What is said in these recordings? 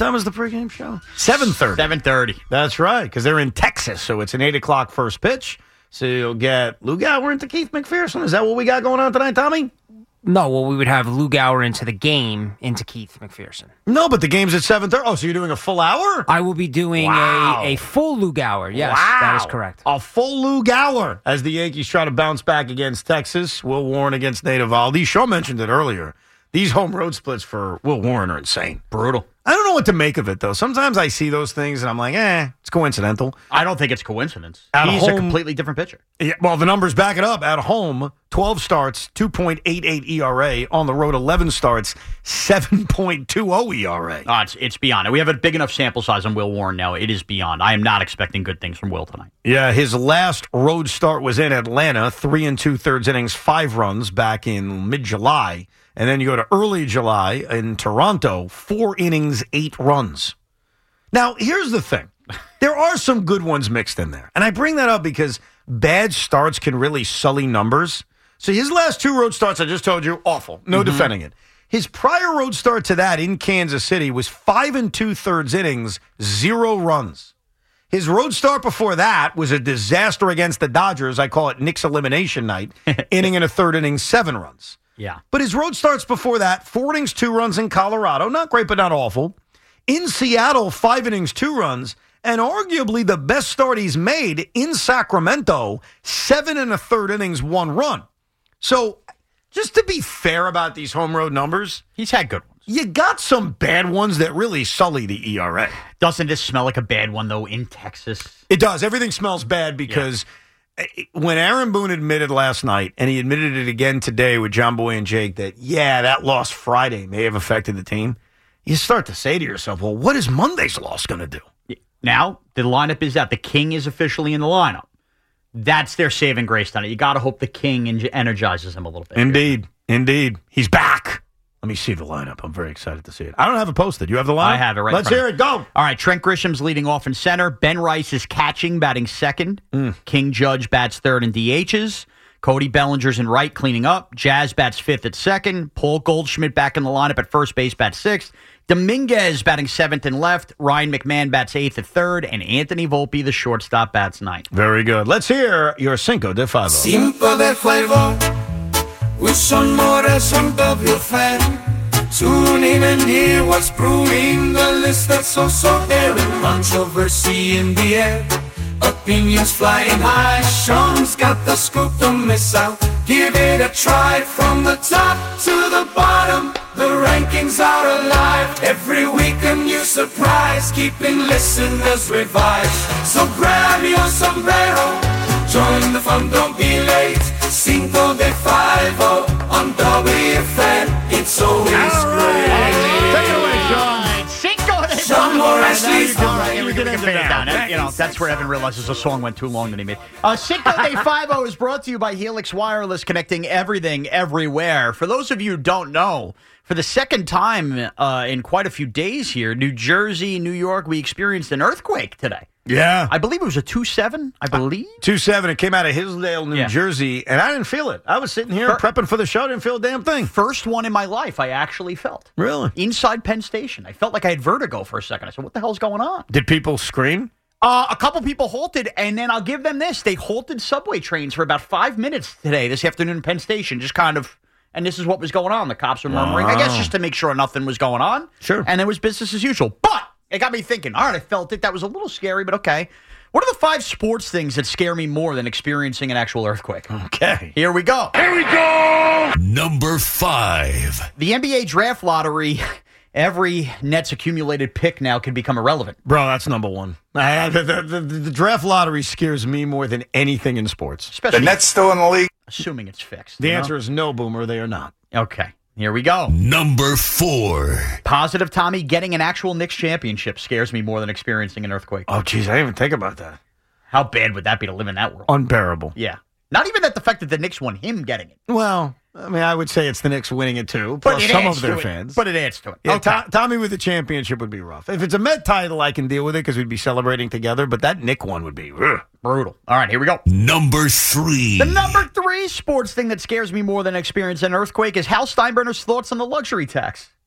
time is the pregame show? 7:30. 7:30. That's right, because they're in Texas, so it's an 8 o'clock first pitch. So you'll get Lou Gower into Keith McPherson. Is that what we got going on tonight, Tommy? No, well, we would have Lou Gower into the game into Keith McPherson. No, but the game's at 7:30. Oh, so you're doing a full hour? I will be doing a full Lou Gower. Yes, that is correct. A full Lou Gower as the Yankees try to bounce back against Texas. Will Warren against Nate Eovaldi. Shaw mentioned it earlier. These home road splits for Will Warren are insane. Brutal. I don't know what to make of it, though. Sometimes I see those things, and I'm like, it's coincidental. I don't think it's coincidence. He's a completely different pitcher. Yeah, well, the numbers back it up. At home, 12 starts, 2.88 ERA. On the road, 11 starts, 7.20 ERA. Oh, it's beyond it. We have a big enough sample size on Will Warren now. It is beyond. I am not expecting good things from Will tonight. Yeah, his last road start was in Atlanta, 3 2/3 innings, 5 runs back in mid-July. And then you go to early July in Toronto, 4 innings, 8 runs. Now, here's the thing. There are some good ones mixed in there. And I bring that up because bad starts can really sully numbers. So his last 2 road starts, I just told you, awful. No defending it. His prior road start to that in Kansas City was 5 2/3 innings, 0 runs. His road start before that was a disaster against the Dodgers. I call it Nick's elimination night. Inning and a third inning, 7 runs. Yeah. But his road starts before that, 4 innings, 2 runs in Colorado. Not great, but not awful. In Seattle, 5 innings, 2 runs. And arguably the best start he's made in Sacramento, 7 1/3 innings, 1 run. So just to be fair about these home road numbers, he's had good ones. You got some bad ones that really sully the ERA. Doesn't this smell like a bad one, though, in Texas? It does. Everything smells bad because when Aaron Boone admitted last night, and he admitted it again today with John Boy and Jake, that, that loss Friday may have affected the team, you start to say to yourself, well, what is Monday's loss going to do? Now, the lineup is out. The King is officially in the lineup. That's their saving grace tonight. You got to hope the King energizes him a little bit. Indeed. He's back. Let me see the lineup. I'm very excited to see it. I don't have it posted. You have the lineup? I have it right. Let's hear it. Go. All right. Trent Grisham's leading off in center. Ben Rice is catching, batting second. King Judge bats third and DHs. Cody Bellinger's in right, cleaning up. Jazz bats fifth at second. Paul Goldschmidt back in the lineup at first base, bats sixth. Dominguez batting seventh and left. Ryan McMahon bats eighth at third. And Anthony Volpe, the shortstop, bats ninth. Very good. Let's hear your Cinco de Five. Cinco de Five. With some more some of your fan. Tune in and hear what's brewing. The list that's so very controversy in the air. Opinions flying high. Sean's got the scoop, don't miss out. Give it a try from the top to the bottom. The rankings are alive. Every week a new surprise. Keeping listeners revived. So grab your sombrero. Join the fun, don't be late. Cinco de Five on WFN. It's always great. Take it away, Sean. Cinco de Sean Morris. All right, we're going to fade it down. That's where Evan realizes the song went too long that he made. Cinco de Five is brought to you by Helix Wireless, connecting everything everywhere. For those of you who don't know, for the second time in quite a few days here, New Jersey, New York, we experienced an earthquake today. Yeah. I believe it was a 2.7, I believe. 2.7. It came out of Hillsdale, New Jersey, and I didn't feel it. I was sitting here prepping for the show. Didn't feel a damn thing. First one in my life I actually felt. Really? Inside Penn Station. I felt like I had vertigo for a second. I said, what the hell's going on? Did people scream? A couple people halted, and then I'll give them this. They halted subway trains for about 5 minutes today, this afternoon in Penn Station, just kind of, and this is what was going on. The cops were murmuring, I guess just to make sure nothing was going on. Sure. And it was business as usual. But it got me thinking, all right, I felt it. That was a little scary, but okay. What are the 5 sports things that scare me more than experiencing an actual earthquake? Okay. Here we go. Number 5. The NBA draft lottery, every Nets accumulated pick now can become irrelevant. Bro, that's number 1. The draft lottery scares me more than anything in sports. Especially The Nets still in the league. assuming it's fixed. The answer is no, Boomer. They are not. Okay. Here we go. Number 4. Positive Tommy, getting an actual Knicks championship scares me more than experiencing an earthquake. Oh, geez, I didn't even think about that. How bad would that be to live in that world? Unbearable. Yeah. Not even that the fact that the Knicks won him getting it. Well, I mean, I would say it's the Knicks winning it too, plus some of their fans. But it adds to it. Yeah, Okay. Tommy with the championship would be rough. If it's a Met title, I can deal with it because we'd be celebrating together, but that Knick one would be brutal. All right, here we go. Number 3. The number 3 sports thing that scares me more than experiencing an earthquake is Hal Steinbrenner's thoughts on the luxury tax.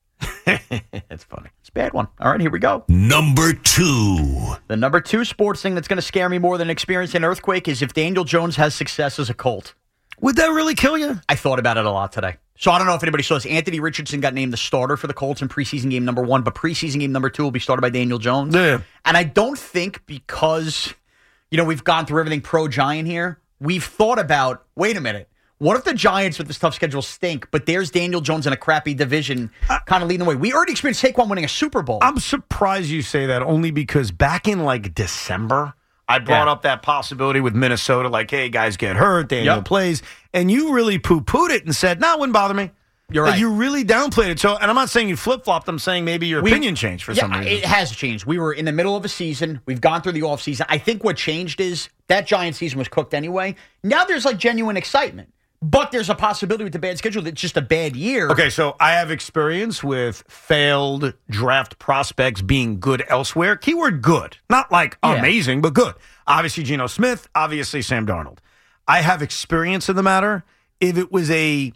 That's funny. It's a bad one. All right, here we go. Number 2. The number 2 sports thing that's going to scare me more than experiencing an earthquake is if Daniel Jones has success as a Colt. Would that really kill you? I thought about it a lot today. So I don't know if anybody saw this. Anthony Richardson got named the starter for the Colts in preseason game number 1, but preseason game number 2 will be started by Daniel Jones. Yeah. And I don't think because, we've gone through everything pro-Giant here, we've thought about, wait a minute, what if the Giants with this tough schedule stink, but there's Daniel Jones in a crappy division kind of leading the way? We already experienced Saquon winning a Super Bowl. I'm surprised you say that only because back in December, I brought up that possibility with Minnesota, like, hey, guys get hurt, Daniel plays, and you really poo-pooed it and said, no, it wouldn't bother me. You're right. You really downplayed it. So, and I'm not saying you flip-flopped. I'm saying maybe your opinion changed for some reason. It has changed. We were in the middle of a season. We've gone through the offseason. I think what changed is that Giant season was cooked anyway. Now there's genuine excitement. But there's a possibility with the bad schedule that it's just a bad year. Okay, so I have experience with failed draft prospects being good elsewhere. Keyword good. Not amazing, but good. Obviously, Geno Smith. Obviously, Sam Darnold. I have experience in the matter. If it was a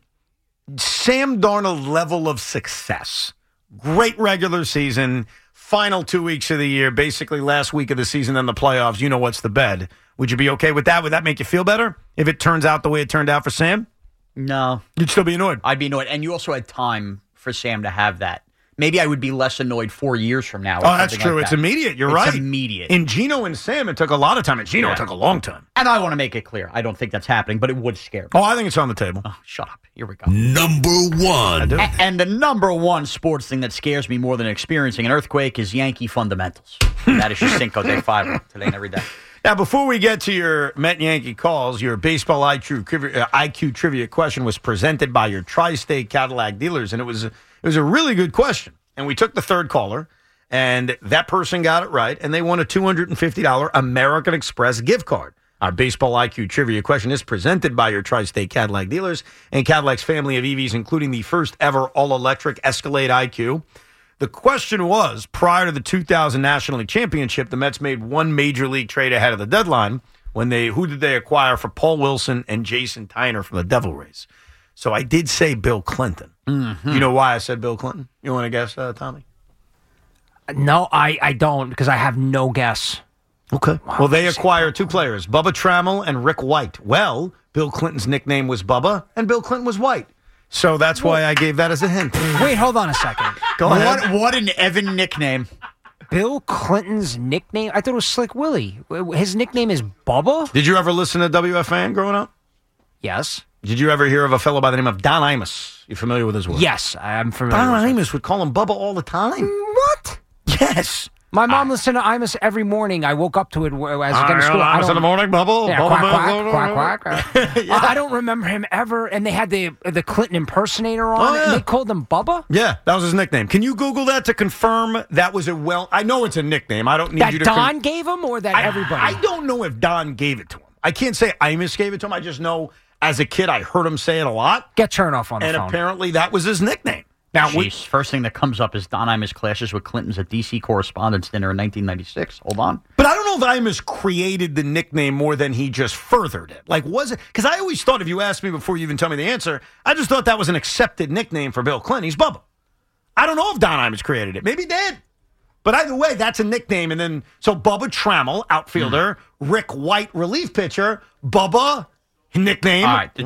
Sam Darnold level of success, great regular season, final 2 weeks of the year, basically last week of the season, then the playoffs, you know what's the bed. Would you be okay with that? Would that make you feel better if it turns out the way it turned out for Sam? No. You'd still be annoyed. I'd be annoyed. And you also had time for Sam to have that. Maybe I would be less annoyed 4 years from now. Oh, that's true. It's immediate. You're right. It's immediate. In Geno and Sam, it took a lot of time. In Geno, it took a long time. And I want to make it clear. I don't think that's happening, but it would scare me. Oh, I think it's on the table. Oh, shut up. Here we go. Number 1. And the number 1 sports thing that scares me more than experiencing an earthquake is Yankee fundamentals. That is your Cinco de Five today and every day. Now, before we get to your Met Yankee calls, your baseball IQ trivia question was presented by your Tri-State Cadillac dealers, and it was a really good question. And we took the third caller, and that person got it right, and they won a $250 American Express gift card. Our baseball IQ trivia question is presented by your Tri-State Cadillac dealers and Cadillac's family of EVs, including the first ever all-electric Escalade IQ. The question was, prior to the 2000 National League Championship, the Mets made one major league trade ahead of the deadline. Who did they acquire for Paul Wilson and Jason Tyner from the Devil Rays? So I did say Bill Clinton. Mm-hmm. You know why I said Bill Clinton? You want to guess, Tommy? No, I don't, because I have no guess. Okay. Wow, well, they acquired 2 players, Bubba Trammell and Rick White. Well, Bill Clinton's nickname was Bubba, and Bill Clinton was White. So that's why I gave that as a hint. Wait, hold on a second. Go ahead. What an Evan nickname. Bill Clinton's nickname? I thought it was Slick Willie. His nickname is Bubba? Did you ever listen to WFAN growing up? Yes. Did you ever hear of a fellow by the name of Don Imus? You familiar with his work? Yes, I'm familiar Don with Imus would call him Bubba all the time. What? Yes. My mom listened to Imus every morning. I woke up to it as I was getting to school. Imus in the morning, Bubba. Yeah, Bubba, quack, quack. I don't remember him ever. And they had the Clinton impersonator on it, and they called him Bubba? Yeah, that was his nickname. Can you Google that to confirm that was I know it's a nickname. I don't need you to... That Don gave him or that everybody? I don't know if Don gave it to him. I can't say Imus gave it to him. I just know as a kid I heard him say it a lot. Get Chernoff on the phone. And apparently that was his nickname. Now, first thing that comes up is Don Imus clashes with Clinton's at D.C. Correspondents' Dinner in 1996. Hold on. But I don't know if Imus created the nickname more than he just furthered it. Was it? Because I always thought, if you asked me before you even tell me the answer, I just thought that was an accepted nickname for Bill Clinton. He's Bubba. I don't know if Don Imus created it. Maybe he did. But either way, that's a nickname. And then, so Bubba Trammell, outfielder, Rick White, relief pitcher, Bubba, nickname,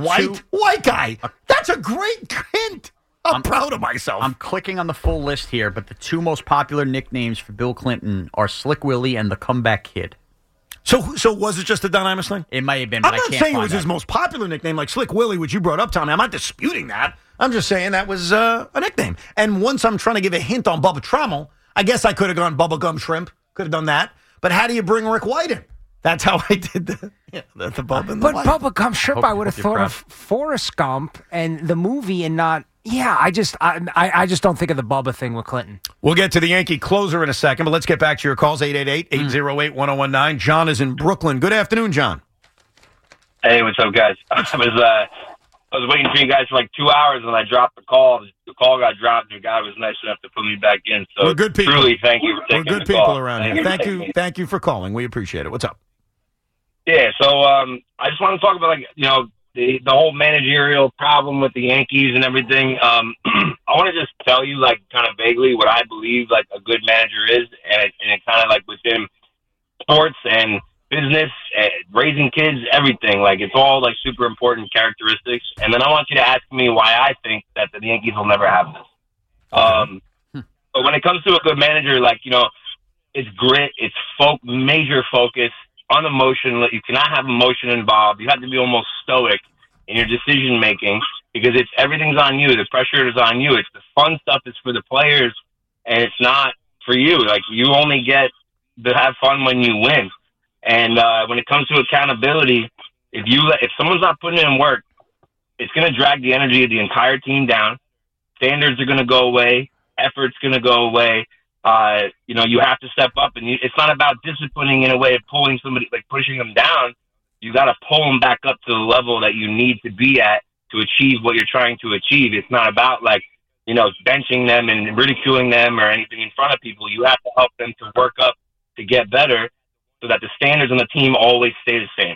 white guy. That's a great hint. I'm proud of myself. I'm clicking on the full list here, but the 2 most popular nicknames for Bill Clinton are Slick Willie and the Comeback Kid. So was it just a Don Imus thing? It may have been, but I'm not saying it was his most popular nickname, like Slick Willie, which you brought up, Tommy. I'm not disputing that. I'm just saying that was a nickname. And once I'm trying to give a hint on Bubba Trammell, I guess I could have gone Bubba Gum Shrimp. Could have done that. But how do you bring Rick White in? That's how I did the Bubba and the But White. Bubba Gum Shrimp, I would have thought of Forrest Gump and the movie and not... Yeah, I just don't think of the Bubba thing with Clinton. We'll get to the Yankee closer in a second, but let's get back to your calls, 888-808-1019. John is in Brooklyn. Good afternoon, John. Hey, what's up, guys? I was waiting for you guys for 2 hours, and I dropped the call. The call got dropped, and the guy was nice enough to put me back in. So we're good people. Truly, thank you for taking the call. We're good people around here. Thank you for calling. We appreciate it. What's up? Yeah, so I just want to talk about, the whole managerial problem with the Yankees and everything, I want to just tell you, like, kind of vaguely what I believe, like, a good manager is, and it kind of, like, within sports and business, raising kids, everything. Like, it's all, like, super important characteristics. And then I want you to ask me why I think that the Yankees will never have this. But when it comes to a good manager, like, you know, it's grit, it's major focus, unemotional. You cannot have emotion involved. You have to be almost stoic in your decision making because everything's on you. The pressure is on you. It's the fun stuff is for the players, and it's not for you. Like, you only get to have fun when you win. And when it comes to accountability, if someone's not putting in work, it's going to drag the energy of the entire team down. Standards are going to go away. Effort's going to go away. You know, you have to step up, and it's not about disciplining in a way of pulling somebody, like pushing them down. You got to pull them back up to the level that you need to be at to achieve what you're trying to achieve. It's not about, like, you know, benching them and ridiculing them or anything in front of people. You have to help them to work up to get better so that the standards on the team always stay the same.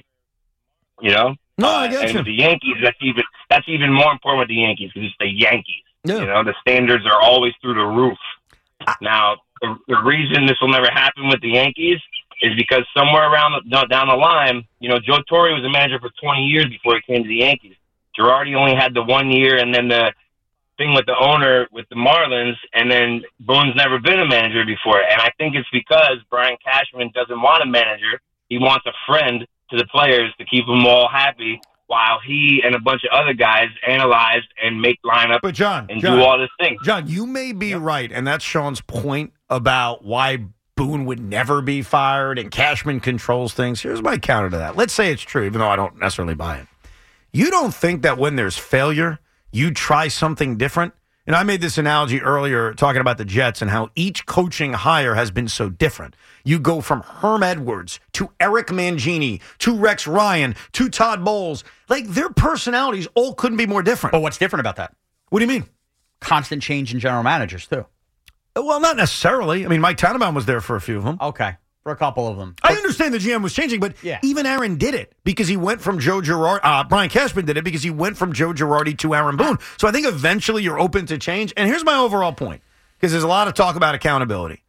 You know? No, I get and you. with the Yankees, that's even more important with the Yankees because it's the Yankees. Yeah. You know, the standards are always through the roof. Now, the reason this will never happen with the Yankees is because somewhere down the line, you know, Joe Torre was a manager for 20 years before he came to the Yankees. Girardi only had the 1 year, and then the thing with the owner with the Marlins, and then Boone's never been a manager before. And I think it's because Brian Cashman doesn't want a manager. He wants a friend to the players to keep them all happy while he and a bunch of other guys analyze and make lineups do all this thing. John, you may be right, and that's Sean's point about why Boone would never be fired and Cashman controls things. Here's my counter to that. Let's say it's true, even though I don't necessarily buy it. You don't think that when there's failure, you try something different? And I made this analogy earlier talking about the Jets and how each coaching hire has been so different. You go from Herm Edwards to Eric Mangini to Rex Ryan to Todd Bowles. Like, their personalities all couldn't be more different. But what's different about that? What do you mean? Constant change in general managers, too. Well, not necessarily. I mean, Mike Tannenbaum was there for a few of them. Okay, for a couple of them. I understand the GM was changing, but even Aaron did it because he went from Joe Girardi. Brian Cashman did it because he went from Joe Girardi to Aaron Boone. So I think eventually you're open to change. And here's my overall point, because there's a lot of talk about accountability.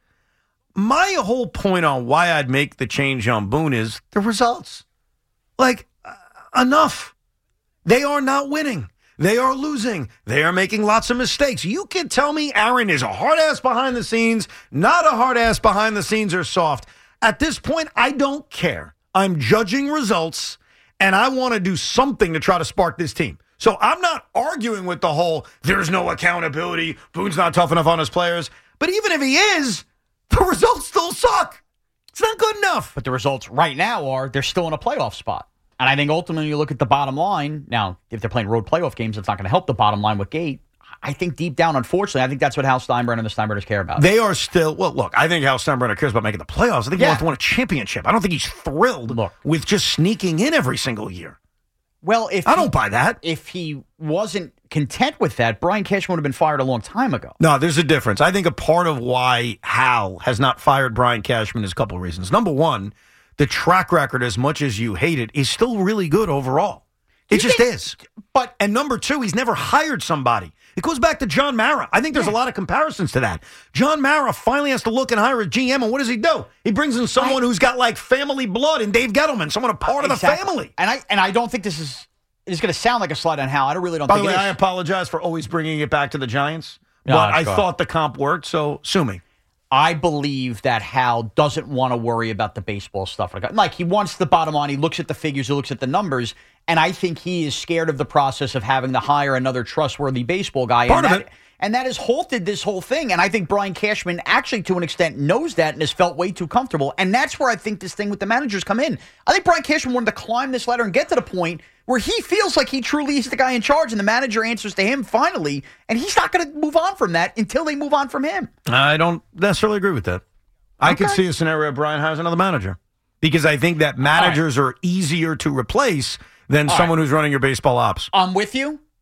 My whole point on why I'd make the change on Boone is the results. Like, enough. They are not winning. They are losing. They are making lots of mistakes. You can tell me Aaron is a hard ass behind the scenes, not a hard ass behind the scenes or soft. At this point, I don't care. I'm judging results, and I want to do something to try to spark this team. So I'm not arguing with the whole, there's no accountability, Boone's not tough enough on his players. But even if he is, the results still suck. It's not good enough. But the results right now are they're still in a playoff spot. And I think ultimately you look at the bottom line. Now, if they're playing road playoff games, it's not going to help the bottom line with Gate. I think deep down, unfortunately, I think that's what Hal Steinbrenner and the Steinbrenners care about. They are still, well, look, I think Hal Steinbrenner cares about making the playoffs. I think he wants to win a championship. I don't think he's thrilled with just sneaking in every single year. Well, I don't buy that. If he wasn't content with that, Brian Cashman would have been fired a long time ago. No, there's a difference. I think a part of why Hal has not fired Brian Cashman is a couple of reasons. Number one, the track record, as much as you hate it, is still really good overall. It just is. And number two, he's never hired somebody. It goes back to John Mara. I think there's a lot of comparisons to that. John Mara finally has to look and hire a GM, and what does he do? He brings in someone who's got like family blood in Dave Gettleman, someone a part of the family. And I don't think this is going to sound like a slight on Hal. I really don't think it is. By the way, I apologize for always bringing it back to the Giants, but I thought the comp worked, so sue me. I believe that Hal doesn't want to worry about the baseball stuff. Like, he wants the bottom line. He looks at the figures. He looks at the numbers. And I think he is scared of the process of having to hire another trustworthy baseball guy. And that has halted this whole thing. And I think Brian Cashman actually, to an extent, knows that and has felt way too comfortable. And that's where I think this thing with the managers come in. I think Brian Cashman wanted to climb this ladder and get to the point where he feels like he truly is the guy in charge and the manager answers to him finally. And he's not going to move on from that until they move on from him. I don't necessarily agree with that. I could see a scenario where Brian hires another manager because I think that managers are easier to replace than someone who's running your baseball ops. I'm with you.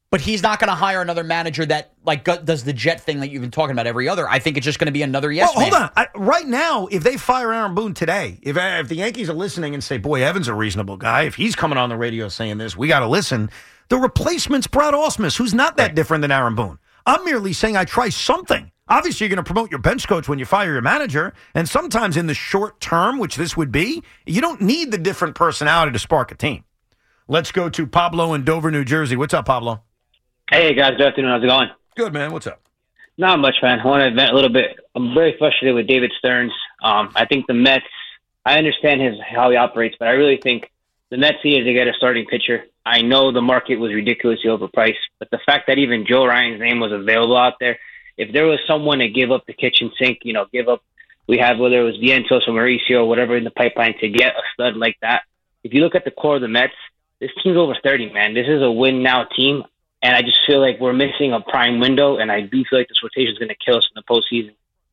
But he's not going to hire another manager that does the jet thing that you've been talking about every other. I think it's just going to be another yes man. Hold on. Right now, if they fire Aaron Boone today, if the Yankees are listening and say, boy, Evan's a reasonable guy, if he's coming on the radio saying this, we got to listen. The replacement's Brad Ausmus, who's not that different than Aaron Boone. I'm merely saying I try something. Obviously, you're going to promote your bench coach when you fire your manager, and sometimes in the short term, which this would be, you don't need the different personality to spark a team. Let's go to Pablo in Dover, New Jersey. What's up, Pablo? Hey, guys. Good afternoon. How's it going? Good, man. What's up? Not much, man. I want to vent a little bit. I'm very frustrated with David Stearns. I think the Mets, I understand how he operates, but I really think the Mets needed to get a starting pitcher. I know the market was ridiculously overpriced, but the fact that even Joe Ryan's name was available out there, if there was someone to give up the kitchen sink, give up, we have whether it was Vientos or Mauricio or whatever in the pipeline to get a stud like that. If you look at the core of the Mets, this team's over 30, man. This is a win-now team. And I just feel like we're missing a prime window, and I do feel like this rotation is going to kill us in the postseason.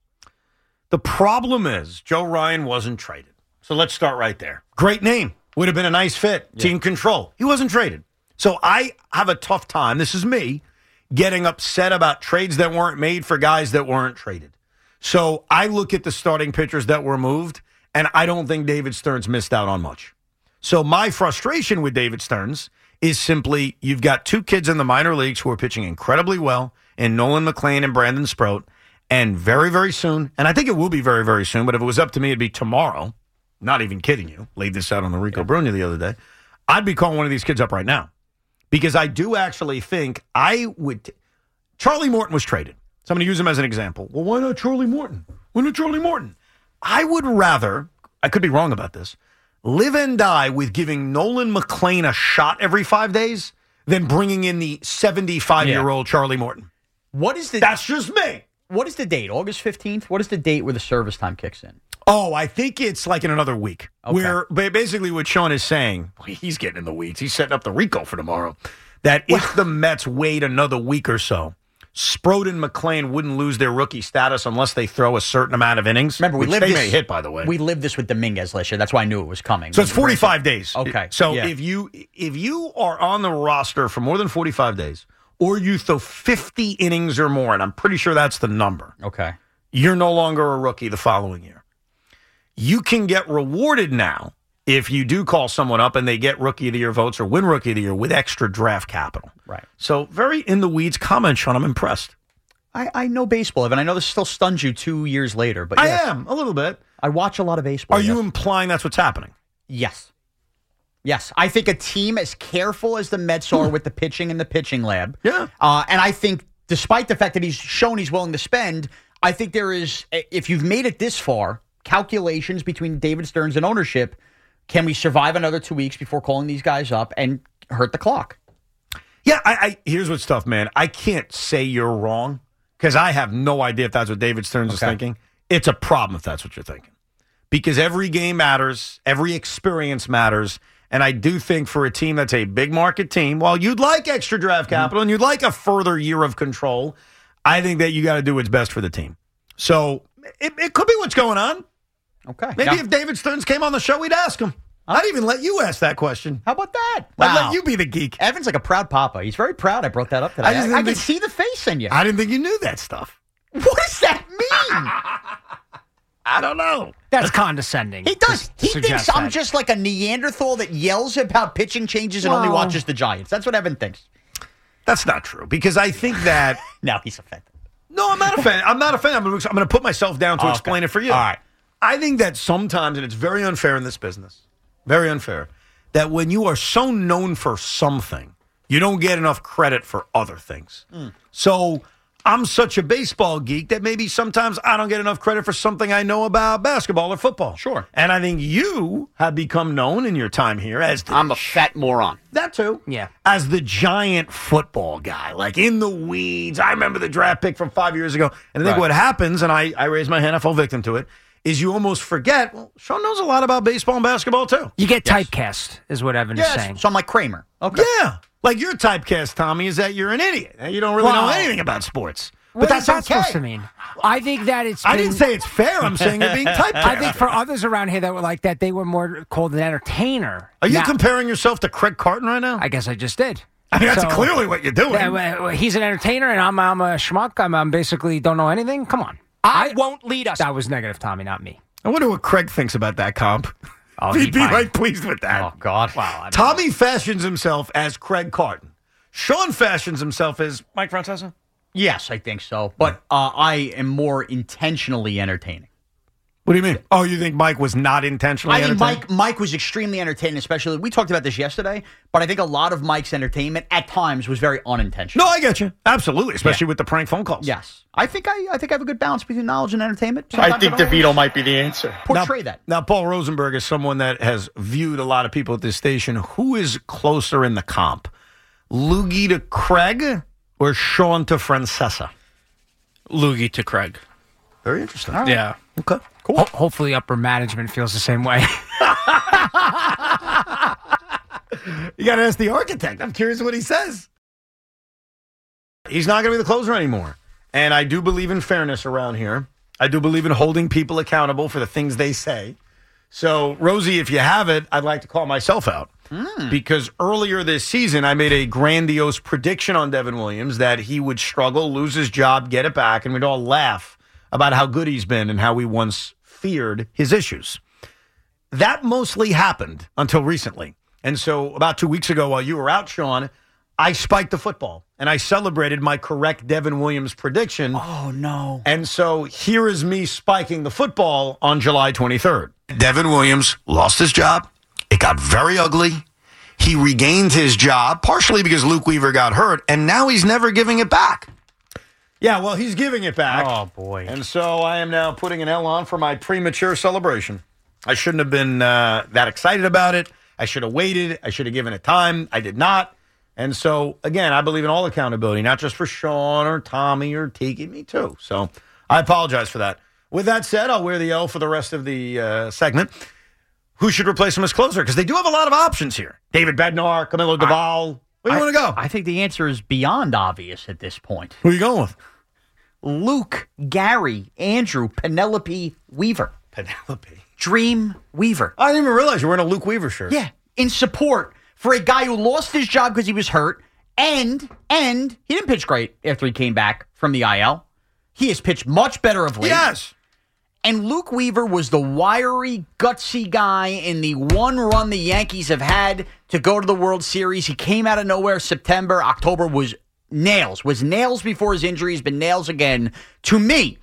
The problem is Joe Ryan wasn't traded. So let's start right there. Great name. Would have been a nice fit. Yeah. Team control. He wasn't traded. So I have a tough time, this is me, getting upset about trades that weren't made for guys that weren't traded. So I look at the starting pitchers that were moved, and I don't think David Stearns missed out on much. So my frustration with David Stearns is simply you've got two kids in the minor leagues who are pitching incredibly well, in Nolan McLean and Brandon Sproat, and very, very soon, and I think it will be very, very soon, but if it was up to me, it'd be tomorrow. Not even kidding you. Laid this out on the Rico Bruna the other day. I'd be calling one of these kids up right now because I do actually think I would. Charlie Morton was traded. So I'm going to use him as an example. Well, why not Charlie Morton? Why not Charlie Morton? I would rather, I could be wrong about this, live and die with giving Nolan McLean a shot every 5 days than bringing in the 75-year-old Charlie Morton. That's just me. What is the date? August 15th? What is the date where the service time kicks in? Oh, I think it's like in another week. Okay. Where basically what Sean is saying, he's getting in the weeds. He's setting up the Rico for tomorrow. That if the Mets wait another week or so, Sproat and McLean wouldn't lose their rookie status unless they throw a certain amount of innings. Remember, they may hit, by the way. We lived this with Dominguez last year. That's why I knew it was coming. So it's 45 days. Okay. So if you are on the roster for more than 45 days, or you throw 50 innings or more, and I'm pretty sure that's the number. Okay. You're no longer a rookie the following year. You can get rewarded now if you do call someone up and they get Rookie of the Year votes or win Rookie of the Year with extra draft capital. Right. So very in the weeds comment, Sean. I'm impressed. I know baseball, Evan. I know this still stuns you 2 years later. But yes, I am, a little bit. I watch a lot of baseball. Are you implying that's what's happening? Yes. Yes. I think a team as careful as the Mets are with the pitching in the pitching lab. Yeah. And I think despite the fact that he's shown he's willing to spend, I think there is, if you've made it this far, calculations between David Stearns and ownership. Can we survive another 2 weeks before calling these guys up and hurt the clock? Yeah, I here's what's tough, man. I can't say you're wrong because I have no idea if that's what David Stearns is thinking. It's a problem if that's what you're thinking. Because every game matters, every experience matters, and I do think for a team that's a big market team, while you'd like extra draft capital and you'd like a further year of control, I think that you got to do what's best for the team. So it could be what's going on. Okay. Maybe if David Stearns came on the show, we'd ask him. I'd even let you ask that question. How about that? I'd let you be the geek. Evan's like a proud papa. He's very proud I brought that up today. I can see the face in you. I didn't think you knew that stuff. What does that mean? I don't know. That's condescending. He does. He thinks I'm just like a Neanderthal that yells about pitching changes and only watches the Giants. That's what Evan thinks. That's not true because I think that... Now he's offended. No, I'm not a fan. I'm not a fan. I'm going to put myself down to explain it for you. All right. I think that sometimes, and it's very unfair in this business, very unfair, that when you are so known for something, you don't get enough credit for other things. So I'm such a baseball geek that maybe sometimes I don't get enough credit for something I know about basketball or football. Sure. And I think you have become known in your time here as I'm a fat moron. That too. Yeah. As the giant football guy, like in the weeds. I remember the draft pick from 5 years ago. And I think what happens, and I raise my hand, I fall victim to it, is you almost forget, well, Sean knows a lot about baseball and basketball too. You get typecast, is what Evan is saying. So I'm like Kramer. Okay. Yeah. Like your typecast, Tommy, is that you're an idiot. You don't really know anything about sports. But that's what is that supposed to mean? I think that I didn't say it's fair. I'm saying you're being typecast. I think for others around here that were like that, they were more called an entertainer. Are you comparing yourself to Craig Carton right now? I guess I just did. I mean, that's So- clearly what you're doing. He's an entertainer, and I'm a schmuck. I'm basically don't know anything. Come on. I won't lead us. That was negative, Tommy, not me. I wonder what Craig thinks about that comp. Oh, He'd be fine. right pleased with that. Oh, God. Wow. Tommy fashions himself as Craig Carton. Sean fashions himself as Mike Francesa. Yes, I think so. But I am more intentionally entertaining. What do you mean? Oh, you think Mike was not intentionally I mean, entertaining? Mike was extremely entertaining, especially, we talked about this yesterday, but I think a lot of Mike's entertainment at times was very unintentional. No, I get you. Absolutely, especially with the prank phone calls. Yes. I think I have a good balance between knowledge and entertainment. I Sometimes think don't always DeVito might be the answer. portray that. Now, Paul Rosenberg is someone that has viewed a lot of people at this station. Who is closer in the comp? Loogie to Craig or Sean to Francesa? Loogie to Craig. Very interesting. Yeah. Okay. Cool. Hopefully, upper management feels the same way. You got to ask the architect. I'm curious what he says. He's not going to be the closer anymore. And I do believe in fairness around here. I do believe in holding people accountable for the things they say. So, Rosie, if you have it, I'd like to call myself out. Because earlier this season, I made a grandiose prediction on Devin Williams that he would struggle, lose his job, get it back, and we'd all laugh about how good he's been and how we once feared his issues. That mostly happened until recently. And so about 2 weeks ago, while you were out, Sean, I spiked the football and I celebrated my correct Devin Williams prediction. Oh, no. And so here is me spiking the football on July 23rd. Devin Williams lost his job. It got very ugly. He regained his job, partially because Luke Weaver got hurt, and now he's never giving it back. Yeah, well, he's giving it back. Oh, boy. And so I am now putting an L on for my premature celebration. I shouldn't have been that excited about it. I should have waited. I should have given it time. I did not. And so, again, I believe in all accountability, not just for Sean or Tommy or Tiki, me too. So I apologize for that. With that said, I'll wear the L for the rest of the segment. Who should replace him as closer? Because they do have a lot of options here. David Bednar, Camilo Duvall. Where do you want to go? I think the answer is beyond obvious at this point. Who are you going with? Luke, Gary, Andrew, Penelope Weaver. Penelope. Dream Weaver. I didn't even realize you were wearing a Luke Weaver shirt. Yeah, in support for a guy who lost his job because he was hurt, and he didn't pitch great after he came back from the IL. He has pitched much better of late. Yes. And Luke Weaver was the wiry, gutsy guy in the one run the Yankees have had to go to the World Series. He came out of nowhere September. October was nails before his injury. He's been nails again. To me,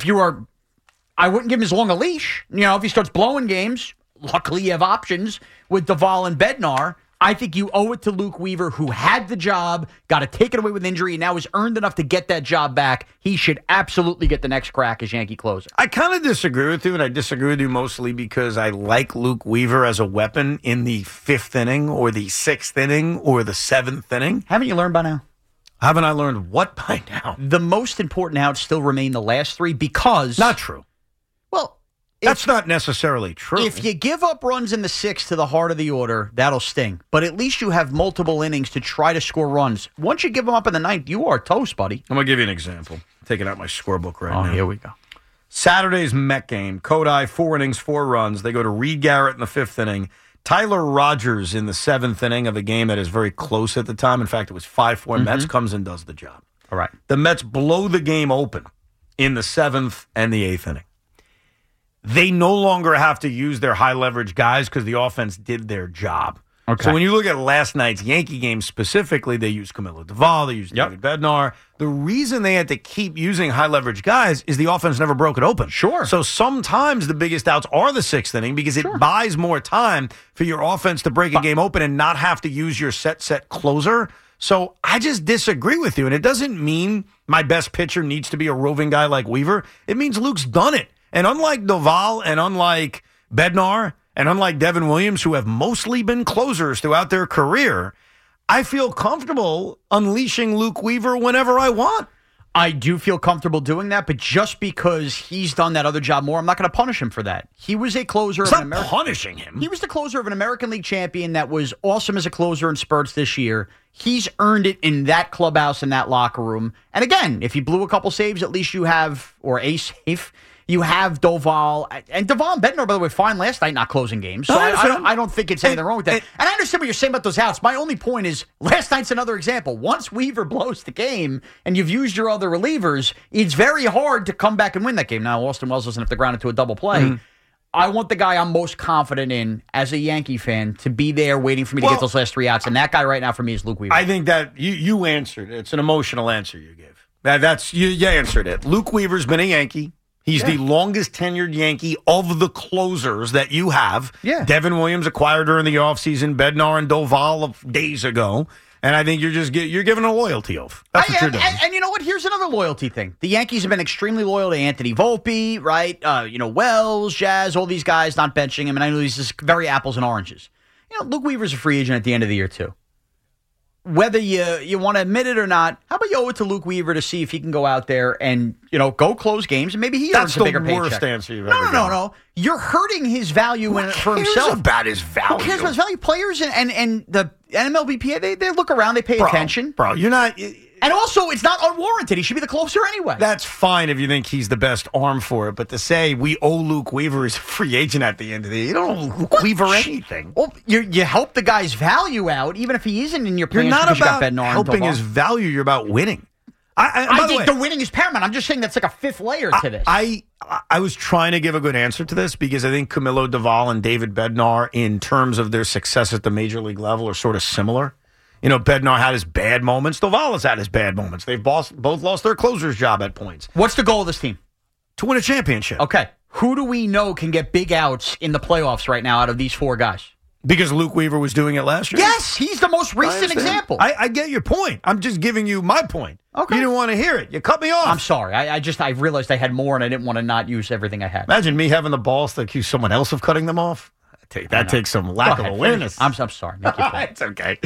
I wouldn't give him as long a leash. You know, if he starts blowing games, luckily you have options with Duvall and Bednar. I think you owe it to Luke Weaver, who had the job, got to take it away with injury, and now has earned enough to get that job back. He should absolutely get the next crack as Yankee closer. I kind of disagree with you, and I disagree with you mostly because I like Luke Weaver as a weapon in the 5th inning or the 6th inning or the 7th inning. Haven't you learned by now? Haven't I learned what by now? The most important outs still remain the last 3 because... Not true. Well, That's not necessarily true. if you give up runs in the 6th to the heart of the order, that'll sting. But at least you have multiple innings to try to score runs. Once you give them up in the 9th, you are toast, buddy. I'm going to give you an example. Taking out my scorebook right now. Here we go. Saturday's Met game. Kodai, 4 innings, 4 runs. They go to Reed Garrett in the 5th inning. Tyler Rogers in the 7th inning of a game that is very close at the time. In fact, it was 5-4. Mets comes and does the job. All right. The Mets blow the game open in the 7th and the 8th inning. They no longer have to use their high-leverage guys because the offense did their job. Okay. So when you look at last night's Yankee game specifically, they used Camilo Duvall, they used David Bednar. The reason they had to keep using high-leverage guys is the offense never broke it open. Sure. So sometimes the biggest outs are the 6th inning because it buys more time for your offense to break a game open and not have to use your set closer. So I just disagree with you. And it doesn't mean my best pitcher needs to be a roving guy like Weaver. It means Luke's done it. And unlike Duvall and unlike Bednar and unlike Devin Williams, who have mostly been closers throughout their career, I feel comfortable unleashing Luke Weaver whenever I want. I do feel comfortable doing that, but just because he's done that other job more, I'm not going to punish him for that. He was a closer It's of an not punishing him. He was the closer of an American League champion that was awesome as a closer in spurts this year. He's earned it in that clubhouse, in that locker room. And again, if he blew a couple saves, at least you have, or a save, You have Doval and Bednar, by the way, fine last night, not closing games. So I don't think it's anything wrong with that. And I understand what you're saying about those outs. My only point is last night's another example. Once Weaver blows the game and you've used your other relievers, it's very hard to come back and win that game. Now, Austin Wells doesn't have to ground into a double play. Mm-hmm. I want the guy I'm most confident in as a Yankee fan to be there waiting for me to get those last 3 outs. And that guy right now for me is Luke Weaver. I think that you answered it. It's an emotional answer you gave. That's you answered it. Luke Weaver's been a Yankee. He's the longest tenured Yankee of the closers that you have. Yeah. Devin Williams acquired during the offseason, Bednar and Doval days ago. And I think you're giving a loyalty oath. That's what you're doing. And you know what? Here's another loyalty thing. The Yankees have been extremely loyal to Anthony Volpe, right? Wells, Jazz, all these guys not benching him. And I know he's just very apples and oranges. Luke Weaver's a free agent at the end of the year, too. Whether you want to admit it or not, how about you owe it to Luke Weaver to see if he can go out there and, go close games and maybe he earns a bigger paycheck. That's the worst answer you've ever given. No. You're hurting his value for himself. Who cares about his value? Who cares about his value? Players and the NMLBPA, they look around, they pay attention. Bro, you're not... And also, it's not unwarranted. He should be the closer anyway. That's fine if you think he's the best arm for it. But to say we owe Luke Weaver as a free agent at the end of the year, you don't owe Luke Weaver anything. Well, you help the guy's value out, even if he isn't in your plans. You're not about helping his value. You're about winning. I think the winning is paramount. I'm just saying that's like a fifth layer to this. I was trying to give a good answer to this because I think Camilo Doval and David Bednar, in terms of their success at the major league level, are sort of similar. Bednar had his bad moments. Doval has had his bad moments. They've both lost their closer's job at points. What's the goal of this team? To win a championship. Okay. Who do we know can get big outs in the playoffs right now out of these 4 guys? Because Luke Weaver was doing it last year? Yes, he's the most recent example. I get your point. I'm just giving you my point. Okay. You didn't want to hear it. You cut me off. I'm sorry. I realized I had more and I didn't want to not use everything I had. Imagine me having the balls to accuse someone else of cutting them off. That takes some lack of awareness. I'm sorry. Make your point. It's okay.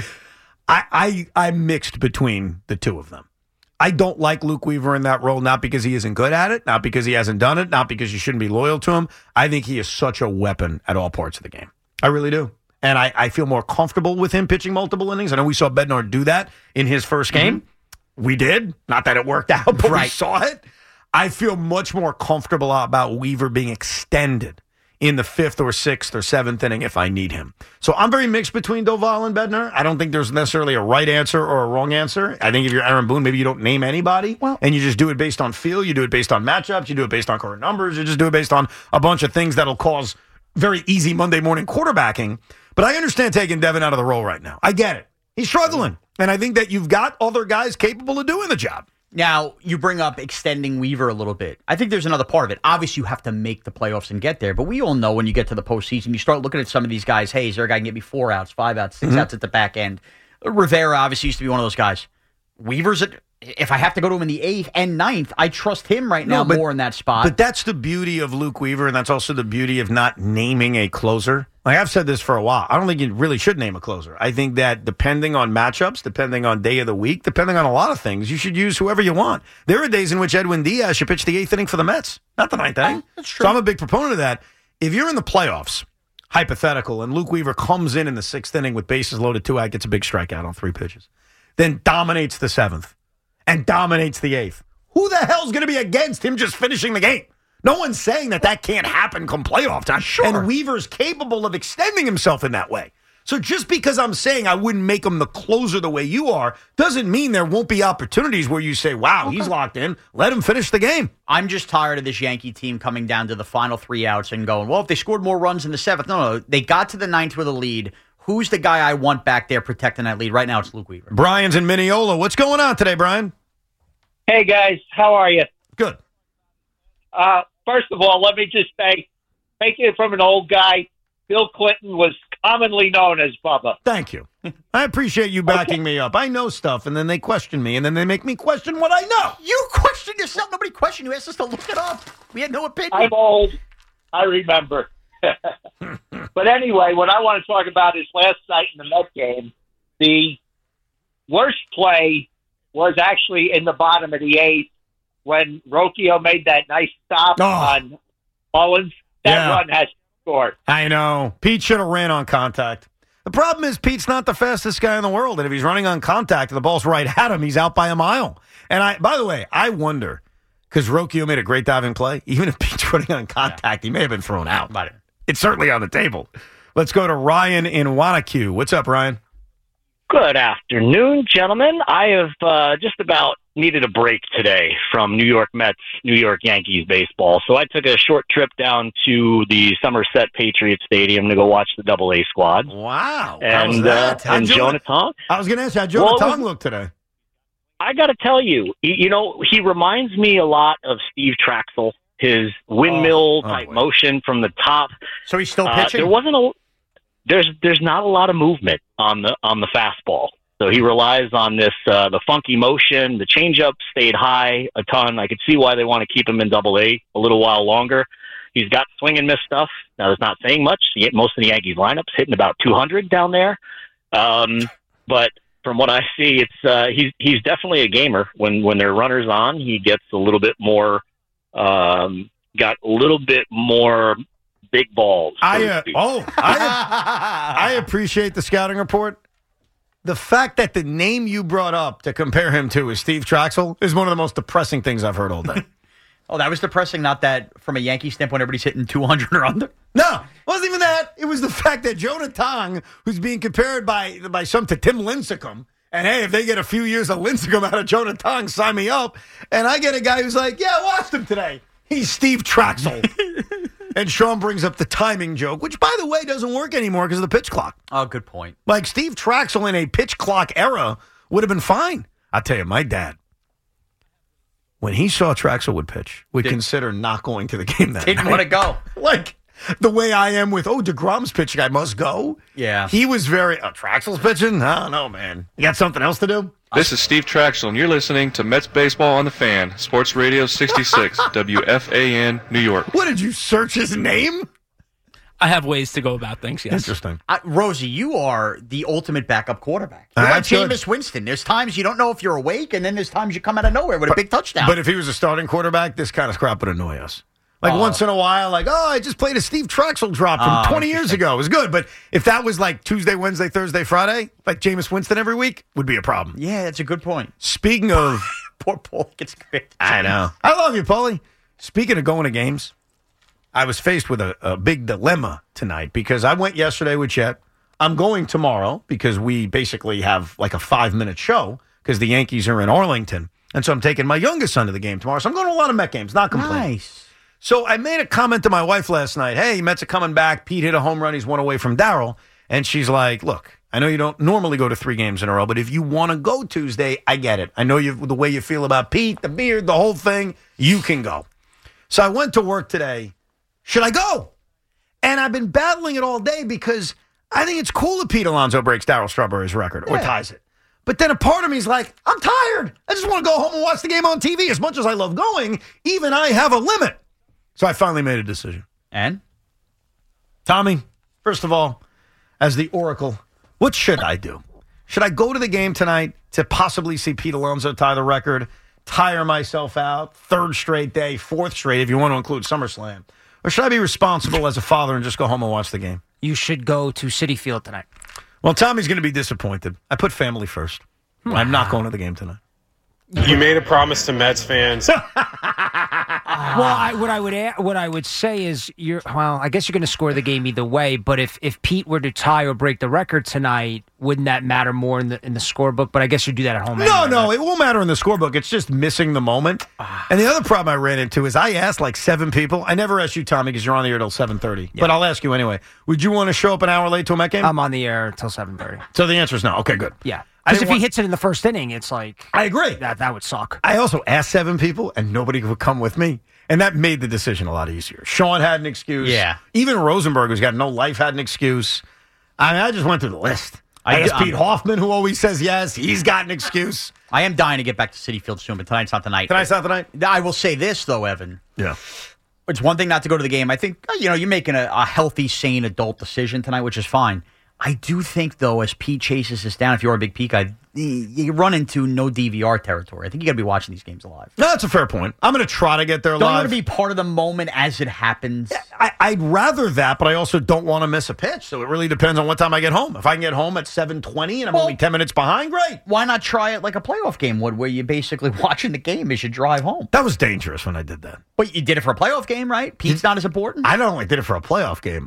I'm mixed between the two of them. I don't like Luke Weaver in that role, not because he isn't good at it, not because he hasn't done it, not because you shouldn't be loyal to him. I think he is such a weapon at all parts of the game. I really do. And I feel more comfortable with him pitching multiple innings. I know we saw Bednar do that in his first game. Mm-hmm. We did. Not that it worked out, but we saw it. I feel much more comfortable about Weaver being extended in the 5th or 6th or 7th inning if I need him. So I'm very mixed between Doval and Bednar. I don't think there's necessarily a right answer or a wrong answer. I think if you're Aaron Boone, maybe you don't name anybody, and you just do it based on feel, you do it based on matchups, you do it based on current numbers, you just do it based on a bunch of things that'll cause very easy Monday morning quarterbacking. But I understand taking Devin out of the role right now. I get it. He's struggling. And I think that you've got other guys capable of doing the job. Now, you bring up extending Weaver a little bit. I think there's another part of it. Obviously, you have to make the playoffs and get there, but we all know when you get to the postseason, you start looking at some of these guys, hey, is there a guy who can get me 4 outs, 5 outs, 6 outs at the back end? Rivera obviously used to be one of those guys. Weaver's, if I have to go to him in the 8th and 9th, I trust him right now more in that spot. But that's the beauty of Luke Weaver, and that's also the beauty of not naming a closer. Like I've said this for a while. I don't think you really should name a closer. I think that depending on matchups, depending on day of the week, depending on a lot of things, you should use whoever you want. There are days in which Edwin Diaz should pitch the 8th inning for the Mets, not the 9th inning. That's true. So I'm a big proponent of that. If you're in the playoffs, hypothetical, and Luke Weaver comes in the 6th inning with bases loaded, 2 out, gets a big strikeout on 3 pitches, then dominates the 7th and dominates the 8th, who the hell's going to be against him just finishing the game? No one's saying that can't happen come playoff time. Sure. And Weaver's capable of extending himself in that way. So just because I'm saying I wouldn't make him the closer the way you are, doesn't mean there won't be opportunities where you say, wow, he's locked in. Let him finish the game. I'm just tired of this Yankee team coming down to the final 3 outs and going, well, if they scored more runs in the 7th. No, they got to the 9th with a lead. Who's the guy I want back there protecting that lead? Right now, it's Luke Weaver. Brian's in Mineola. What's going on today, Brian? Hey, guys. How are you? Good. First of all, let me just say, taking it from an old guy, Bill Clinton was commonly known as Bubba. Thank you. I appreciate you backing me up. I know stuff, and then they question me, and then they make me question what I know. You question yourself. Nobody questioned you. Asked us to look it up. We had no opinion. I'm old. I remember. But anyway, what I want to talk about is last night in the Met game. The worst play was actually in the bottom of the 8th when Rocchio made that nice stop on Mullins. That run has scored. I know. Pete should have ran on contact. The problem is Pete's not the fastest guy in the world, and if he's running on contact and the ball's right at him, he's out by a mile. And by the way, I wonder, because Rocchio made a great diving play. Even if Pete's running on contact, he may have been thrown out. But It's certainly on the table. Let's go to Ryan in Wanacue. What's up, Ryan? Good afternoon, gentlemen. I have just about needed a break today from New York Mets, New York Yankees baseball. So I took a short trip down to the Somerset Patriots Stadium to go watch the AA squad. Wow. And Jonah Tong. I was going to ask you how Jonah Tong looked today. I got to tell you, he reminds me a lot of Steve Traxel, his windmill type motion from the top. So he's still pitching? There's not a lot of movement on the fastball. So he relies on this the funky motion. The changeup stayed high a ton. I could see why they want to keep him in AA a little while longer. He's got swing and miss stuff. Now, that's not saying much. Most of the Yankees lineups hitting about 200 down there. But from what I see, it's he's definitely a gamer. When there are runners on, he gets a little bit more got a little bit more big balls. I appreciate the scouting report. The fact that the name you brought up to compare him to is Steve Traxel is one of the most depressing things I've heard all day. Oh, that was depressing. Not that from a Yankee standpoint, everybody's hitting 200 or under. No, it wasn't even that. It was the fact that Jonah Tong, who's being compared by some to Tim Lincecum, and hey, if they get a few years of Lincecum out of Jonah Tong, sign me up. And I get a guy who's like, yeah, I watched him today. He's Steve Traxel. And Sean brings up the timing joke, which, by the way, doesn't work anymore because of the pitch clock. Oh, good point. Like, Steve Traxel in a pitch clock era would have been fine. I'll tell you, my dad, when he saw Traxel would pitch, would consider not going to the game that night. Didn't want to go. Like, the way I am with, DeGrom's pitching, I must go. Yeah. He was very, Traxel's pitching? I don't know, man. You got something else to do? This is Steve Traxel, and you're listening to Mets Baseball on the Fan, Sports Radio 66, WFAN, New York. What, did you search his name? I have ways to go about things, yes. Interesting. Rosie, you are the ultimate backup quarterback. You're like Jameis Winston. There's times you don't know if you're awake, and then there's times you come out of nowhere with a big touchdown. But if he was a starting quarterback, this kind of crap would annoy us. Like once in a while, I just played a Steve Traxel drop from 20 years ago. It was good. But if that was like Tuesday, Wednesday, Thursday, Friday, like Jameis Winston every week, would be a problem. Yeah, that's a good point. Speaking of... Poor Paul gets great. I know. I love you, Paulie. Speaking of going to games, I was faced with a big dilemma tonight because I went yesterday with Chet. I'm going tomorrow because we basically have like a 5-minute show because the Yankees are in Arlington. And so I'm taking my youngest son to the game tomorrow. So I'm going to a lot of Met games, not complaining. Nice. So I made a comment to my wife last night. Hey, Mets are coming back. Pete hit a home run. He's one away from Darryl. And she's like, look, I know you don't normally go to 3 games in a row, but if you want to go Tuesday, I get it. I know the way you feel about Pete, the beard, the whole thing. You can go. So I went to work today. Should I go? And I've been battling it all day because I think it's cool that Pete Alonso breaks Darryl Strawberry's record or ties it. But then a part of me is like, I'm tired. I just want to go home and watch the game on TV. As much as I love going, even I have a limit. So I finally made a decision. And? Tommy, first of all, as the Oracle, what should I do? Should I go to the game tonight to possibly see Pete Alonso tie the record, tire myself out, 3rd straight day, 4th straight, if you want to include SummerSlam? Or should I be responsible as a father and just go home and watch the game? You should go to Citi Field tonight. Well, Tommy's going to be disappointed. I put family first. I'm not going to the game tonight. You made a promise to Mets fans. Well, what I would say is I guess you're going to score the game either way. But if Pete were to tie or break the record tonight, wouldn't that matter more in the scorebook? But I guess you do that at home. No, it won't matter in the scorebook. It's just missing the moment. And the other problem I ran into is I asked like 7 people. I never asked you, Tommy, because you're on the air till 7:30. Yeah. But I'll ask you anyway. Would you want to show up an hour late to a Met game? I'm on the air till 7:30. So the answer is no. Okay, good. Yeah. Because if he hits it in the first inning, it's like... I agree. That would suck. I also asked 7 people, and nobody would come with me. And that made the decision a lot easier. Sean had an excuse. Yeah. Even Rosenberg, who's got no life, had an excuse. I mean, I just went through the list. I asked Pete Hoffman, who always says yes. He's got an excuse. I am dying to get back to Citi Field soon, but tonight's not the night. Tonight's not the night? I will say this, though, Evan. Yeah. It's one thing not to go to the game. I think, you're making a healthy, sane adult decision tonight, which is fine. I do think, though, as Pete chases this down, if you're a big Pete guy, you run into no DVR territory. I think you got to be watching these games live. No, that's a fair point. I'm going to try to get there Don't you want live. to be part of the moment as it happens? I'd rather that, but I also don't want to miss a pitch. So it really depends on what time I get home. If I can get home at 7:20 and I'm only 10 minutes behind, great. Why not try it like a playoff game would, where you're basically watching the game as you drive home? That was dangerous when I did that. But you did it for a playoff game, right? Pete's not as important. I not only did it for a playoff game,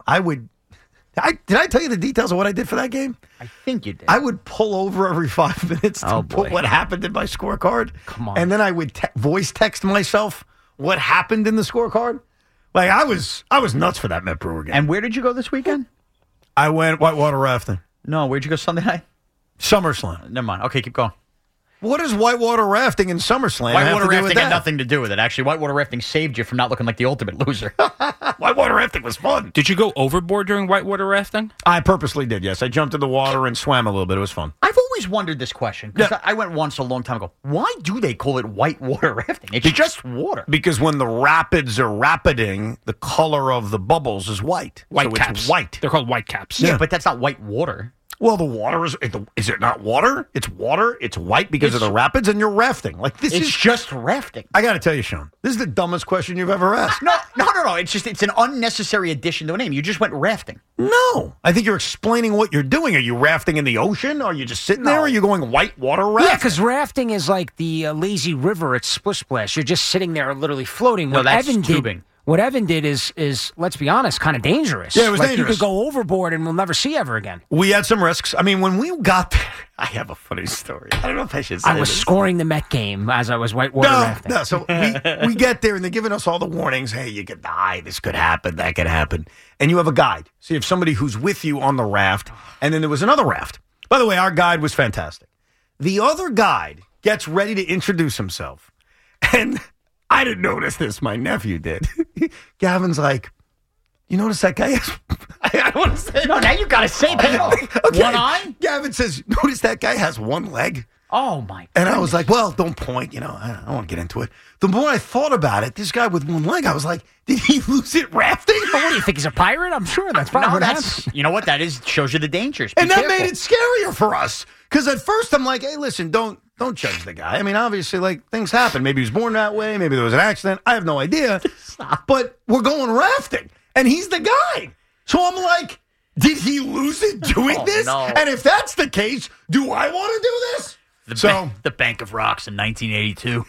did I tell you the details of what I did for that game? I think you did. I would pull over every 5 minutes to put what happened in my scorecard. Come on. And then I would voice text myself what happened in the scorecard. Like, I was nuts for that Met Brewer game. And where did you go this weekend? I went whitewater rafting. No, where'd you go Sunday night? SummerSlam. Never mind. Okay, keep going. What does whitewater rafting and SummerSlam have Whitewater to do with rafting that? had nothing to do with it, actually. Whitewater rafting saved you from not looking like the ultimate loser. Whitewater rafting was fun. Did you go overboard during whitewater rafting? I purposely did, yes. I jumped in the water and swam a little bit. It was fun. I've always wondered this question, because I went once a long time ago. Why do they call it whitewater rafting? It's just water. Because when the rapids are rapiding, the color of the bubbles is white. White so caps. It's white. They're called white caps. Yeah, but that's not white water. Well, the water is it not water? It's water. It's white because of the rapids, and you're rafting. Like this It's is just rafting. I got to tell you, Sean, this is the dumbest question you've ever asked. No. It's an unnecessary addition to a name. You just went rafting. No, I think you're explaining what you're doing. Are you rafting in the ocean? Are you just sitting there? Or are you going whitewater rafting? Yeah, because rafting is like the lazy river at Splish Splash. You're just sitting there literally floating. No, that's tubing. What Evan did is let's be honest, kind of dangerous. Yeah, it was like dangerous. You could go overboard and we'll never see ever again. We had some risks. I mean, when we got there, I have a funny story. I don't know if I should say I was this. scoring the Met game as I was whitewater rafting. No, so we get there and they're giving us all the warnings. Hey, you could die. This could happen. That could happen. And you have a guide. So you have somebody who's with you on the raft. And then there was another raft. By the way, our guide was fantastic. The other guide gets ready to introduce himself. And I didn't notice this. My nephew did. Gavin's like, you notice that guy has... I don't want to say No, now you got to say that. Okay. One eye? Gavin says, notice that guy has one leg? Oh, my God. And I was like, well, don't point. I don't want to get into it. The more I thought about it, this guy with one leg, I was like, did he lose it rafting? What do you think? He's a pirate? I'm sure that's probably what happened. You know what? That shows you the dangers. And that made it scarier for us. Because at first I'm like, hey, listen, don't judge the guy. I mean, obviously, like, things happen. Maybe he was born that way. Maybe there was an accident. I have no idea. But we're going rafting. And he's the guy. So I'm like, did he lose it doing this? No. And if that's the case, do I want to do this? The Bank of Rocks in 1982.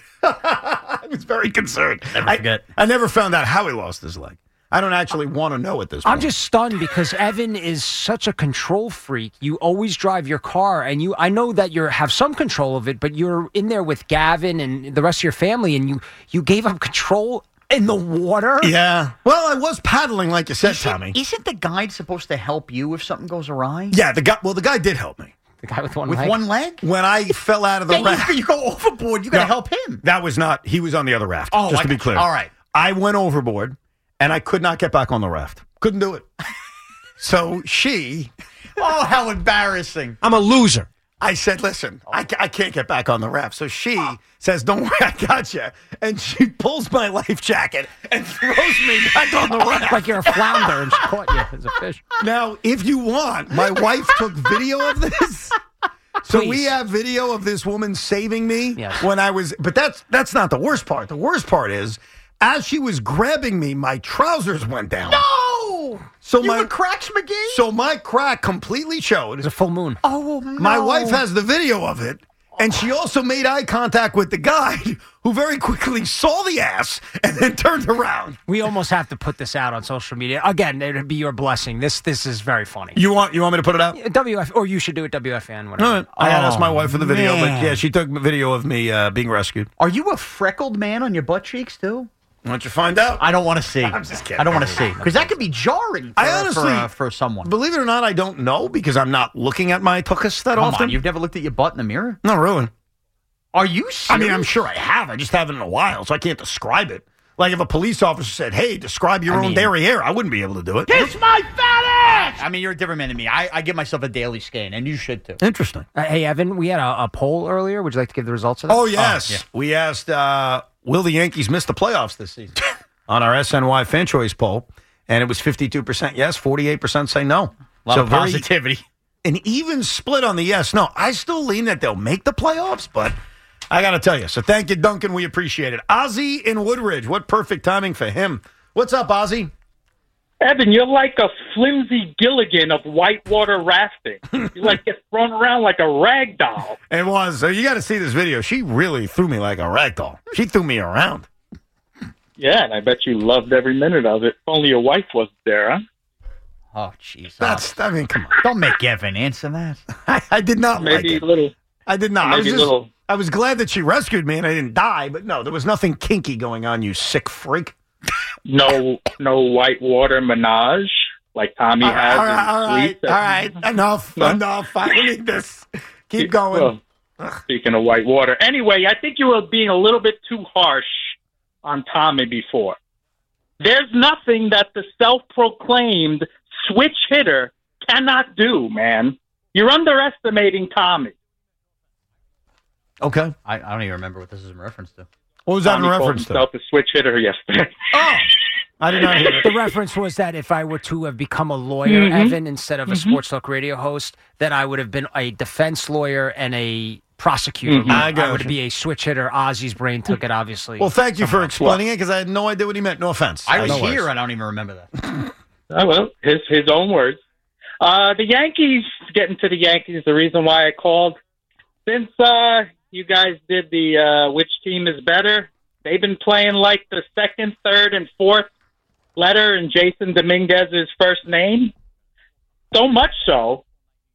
I was very concerned. Never forget. I never found out how he lost his leg. I don't actually want to know at this point. I'm just stunned because Evan is such a control freak. You always drive your car, and I know that you have some control of it, but you're in there with Gavin and the rest of your family, and you gave up control in the water? Yeah. Well, I was paddling, like you said, Tommy. Isn't the guide supposed to help you if something goes awry? Yeah, the guy did help me. The guy with one With leg? one leg? When I fell out of the raft. You go overboard, you got to help him. That was not, he was on the other raft, Oh, just to be clear. All right. I went overboard, and I could not get back on the raft. Couldn't do it. So she... Oh, how embarrassing. I'm a loser. I said, listen, I can't get back on the raft. So she says, don't worry, I got you. And she pulls my life jacket and throws me back on the raft. Like you're a flounder and she caught you as a fish. Now, if you want, my wife took video of this. So Please. we have video of this woman saving me Yes. when I was... But that's not the worst part. The worst part is, as she was grabbing me, my trousers went down. No! So You were Cracks McGee? So my crack completely showed. It's a full moon. Oh, no. My wife has the video of it, and she also made eye contact with the guy who very quickly saw the ass and then turned around. We almost have to put this out on social media. Again, it would be your blessing. This is very funny. You want me to put it out? WF, or you should do it WFN, whatever. All right. I asked my wife for the video, man. but yeah, she took video of me being rescued. Are you a freckled man on your butt cheeks, too? Why don't you find out? I don't want to see. I'm just kidding. I don't want to see. Because that could be jarring for, I honestly, for someone. believe it or not, I don't know because I'm not looking at my tuchus that Come often. on, you've never looked at your butt in the mirror? Not really. Are you serious? I mean, I'm sure I have. I just haven't in a while, so I can't describe it. Like if a police officer said, hey, describe your own derriere, I wouldn't be able to do it. Kiss my fat ass! I mean, you're a different man than me. I give myself a daily scan, and you should, too. Interesting. Hey, Evan, we had a poll earlier. Would you like to give the results of that? Oh, yes. yeah. We asked, will the Yankees miss the playoffs this season? On our SNY fan choice poll. And it was 52% yes, 48% say no. A lot of positivity. an even split on the yes. No, I still lean that they'll make the playoffs, but I got to tell you. So thank you, Duncan. We appreciate it. Ozzy in Woodridge. What perfect timing for him. What's up, Ozzy? Evan, you're like a flimsy Gilligan of whitewater rafting. You like get thrown around like a rag doll. It was. So you got to see this video. She really threw me like a rag doll. She threw me around. Yeah, and I bet you loved every minute of it. If only your wife wasn't there, huh? Oh, jeez. I mean, come on. Don't make Evan answer that. I did not Maybe like it. little. I did not. Maybe little. I was glad that she rescued me and I didn't die, but no, there was nothing kinky going on, you sick freak. No whitewater menage like Tommy has. All right. Enough. I don't need this. Keep going. Well, speaking of whitewater. Anyway, I think you were being a little bit too harsh on Tommy before. There's nothing that the self-proclaimed switch hitter cannot do, man. You're underestimating Tommy. Okay. I don't even remember what this is in reference to. What was that Tommy in called reference to? himself a switch hitter yesterday. Oh, I did not hear it. The reference was that if I were to have become a lawyer, Evan, instead of a Sports Talk radio host, then I would have been a defense lawyer and a prosecutor. I would be a switch hitter. Ozzy's brain took it, obviously. Well, thank you for explaining it because I had no idea what he meant. No offense. I was here. I don't even remember that. Well, his own words. The Yankees, getting to the Yankees, the reason why I called, since you guys did the which team is better, they've been playing like the second, third, and fourth letter in Jason Dominguez's first name. So much so.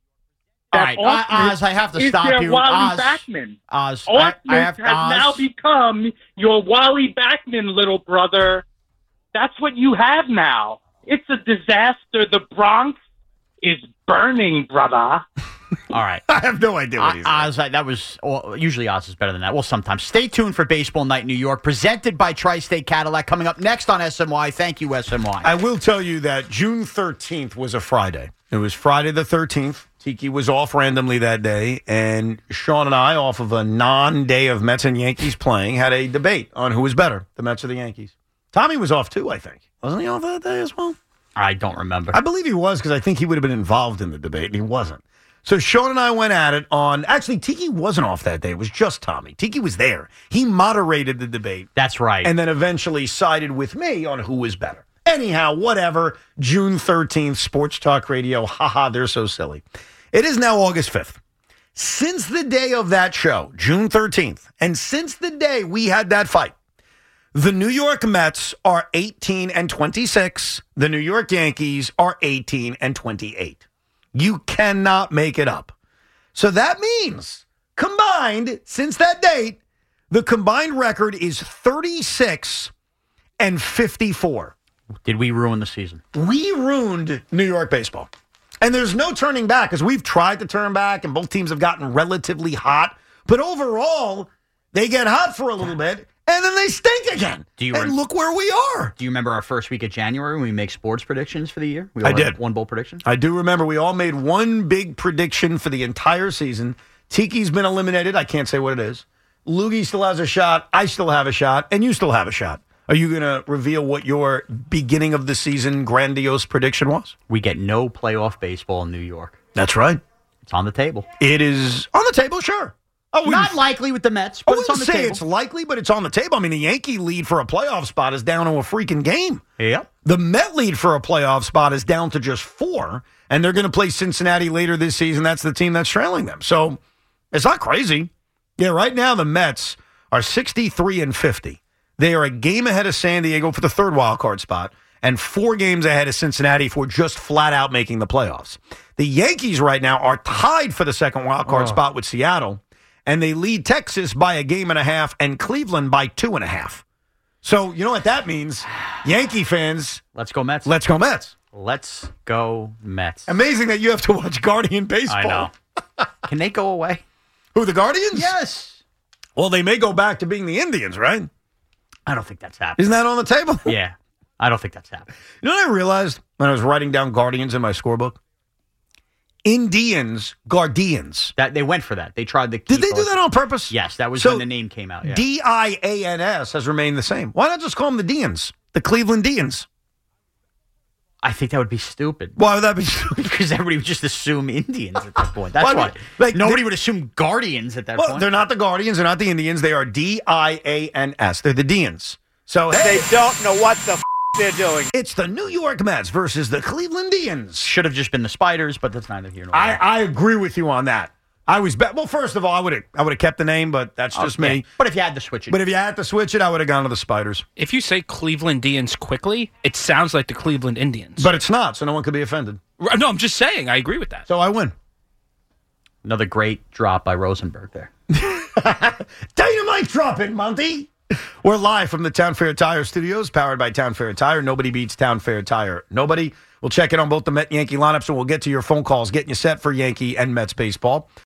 All right, Oz, I have to stop you. Wally Backman. Oz, has now become your Wally Backman little brother. That's what you have now. It's a disaster. The Bronx is burning, brother. All right. I have no idea what he's Oz, that was usually Oz is better than that. Well, sometimes. Stay tuned for Baseball Night in New York, presented by Tri-State Cadillac, coming up next on SMY. Thank you, SMY. I will tell you that June 13th was a Friday. It was Friday the 13th. Tiki was off randomly that day, and Sean and I, off of a non-day of Mets and Yankees playing, had a debate on who was better, the Mets or the Yankees. Tommy was off too, I think. Wasn't he off that day as well? I don't remember. I believe he was because I think he would have been involved in the debate, and he wasn't. So Sean and I went at it on... Actually, Tiki wasn't off that day. It was just Tommy. Tiki was there. He moderated the debate. That's right. And then eventually sided with me on who was better. Anyhow, whatever. June 13th, Sports Talk Radio. Haha, they're so silly. It is now August 5th. Since the day of that show, June 13th, and since the day we had that fight, the New York Mets are 18-26. The New York Yankees are 18-28. You cannot make it up. So that means, combined, since that date, the combined record is 36-54. Did we ruin the season? We ruined New York baseball. And there's no turning back because we've tried to turn back and both teams have gotten relatively hot. But overall, they get hot for a little bit and then they stink again. And look where we are. Do you remember our first week of January when we make sports predictions for the year? I did. One bowl prediction? I do remember we all made one big prediction for the entire season. Tiki's been eliminated. I can't say what it is. Loogie still has a shot. I still have a shot. And you still have a shot. Are you going to reveal what your beginning of the season grandiose prediction was? We get no playoff baseball in New York. That's right. It's on the table. It is on the table, sure. Not likely with the Mets, but it's on the table. I wouldn't say it's likely, but it's on the table. I mean, the Yankee lead for a playoff spot is down to a freaking game. Yep. The Met lead for a playoff spot is down to just 4, and they're going to play Cincinnati later this season. That's the team that's trailing them. So it's not crazy. Yeah, right now the Mets are 63-50. They are a game ahead of San Diego for the third wild card spot and 4 games ahead of Cincinnati for just flat out making the playoffs. The Yankees right now are tied for the second wild card spot with Seattle, and they lead Texas by a game and a half and Cleveland by 2.5. So you know what that means? Yankee fans. Let's go Mets. Let's go Mets. Let's go Mets. Amazing that you have to watch Guardian baseball. I know. Can they go away? Who, the Guardians? Yes. Well, they may go back to being the Indians, right? I don't think that's happening. Isn't that on the table? Yeah. I don't think that's happening. You know what I realized when I was writing down Guardians in my scorebook? Indians, Guardians. That they went for that. They tried to. Did they do that on purpose? Yes, that was when the name came out. Yeah. DIANS has remained the same. Why not just call them the Deans? The Cleveland Deans. I think that would be stupid. Why would that be stupid? Because everybody would just assume Indians at that point. That's Why why. would- like, Nobody would assume Guardians at that Well, point. they're not the Guardians. They're not the Indians. They are D-I-A-N-S. They're the Deans. So They don't know what the they're doing. it's the New York Mets versus the Cleveland Indians. Should have just been the Spiders, but that's neither here nor there. I agree with you on that. I was well. First of all, I would have kept the name, but that's just me. Yeah. But if you had to switch it. But if you had to switch it, I would have gone to the Spiders. If you say Cleveland Indians quickly, it sounds like the Cleveland Indians. But it's not, so no one could be offended. No, I'm just saying. I agree with that. So I win. Another great drop by Rosenberg there. Dynamite dropping, Monty. We're live from the Town Fair Tire Studios, powered by Town Fair Tire. Nobody beats Town Fair Tire. Nobody. We'll check in on both the Met Yankee lineups, and we'll get to your phone calls, getting you set for Yankee and Mets baseball.